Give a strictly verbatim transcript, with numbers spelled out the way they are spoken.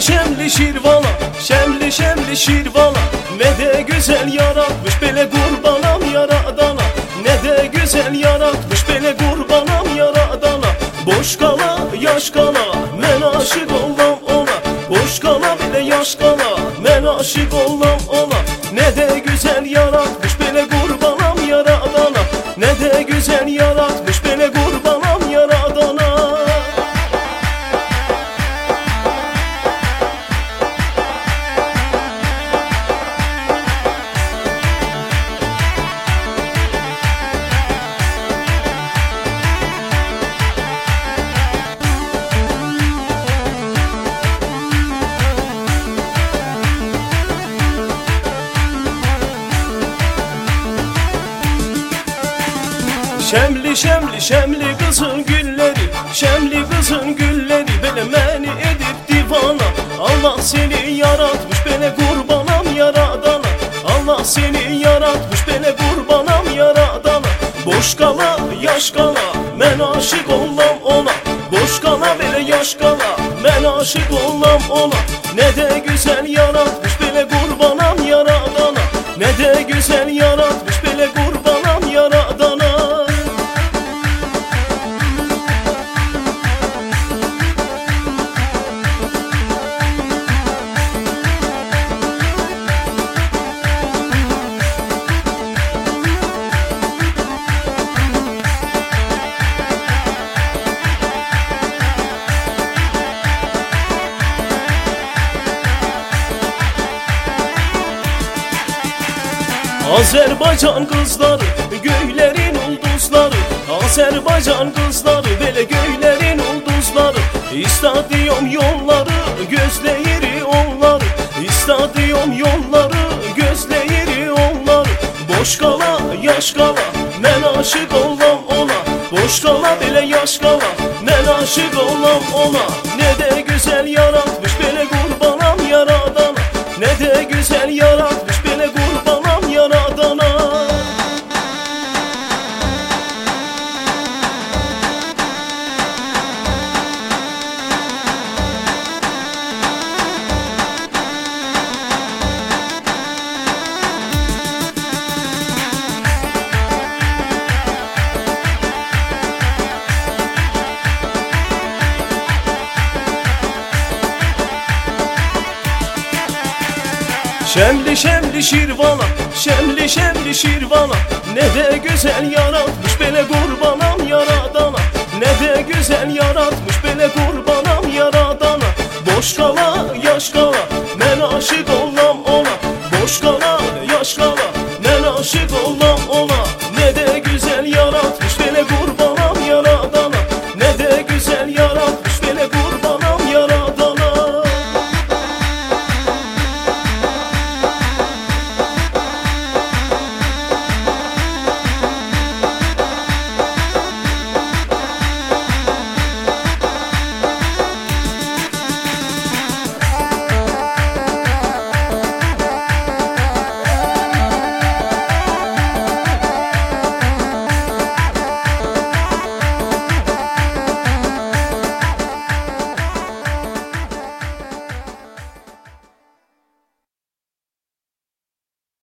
Şemli şemli şirvala, şemli şemli şirvala, ne de güzel yaratmış bele kurbanam yaradana. Ne de güzel yaratmış bele kurbanam yaradana. Boş kala yaş kala men aşık olam ona. Boş kala bile yaş kala men aşık olam ona. Ne de güzel yaratmış bele kurbanam yaradana. Ne de güzel yaratmış bele kurbanam yaradana. Şemli şemli şemli kızın gülleri, şemli kızın gülleri beni meni edip divana. Allah seni yaratmış beni kurbanam yaradana. Allah seni yaratmış beni kurbanam yaradana. Boş kala yaş kala men aşık olam ona. Boş kala bile yaş kala men aşık olam ona. Ne de güzel yaratmış beni kurbanam yaradana. Ne de güzel yaratmış beni kurbanam yaradana. Azerbaycan kızları, göylerin ulduzları. Azerbaycan kızları, böyle göylerin ulduzları. İstadyum yolları, gözleyiri onları. İstadyum yolları, gözleyiri onları. Boş kala, yaş kala, men aşık olam ona. Boş kala bile yaş kala, men aşık olam ona. Ne de güzel yaratmış beni kurbanam yaradana. Ne de güzel yaratmış beni kurbanam yaradana. Şemli şemli şirvala, şemli şemli şirvala, ne de güzel yaratmış bele kurbanam yaradana. Ne de güzel yaratmış bele kurbanam yaradana. Boş kala yaş kala men aşık olam ona. Boş kala yaş kala men aşık olam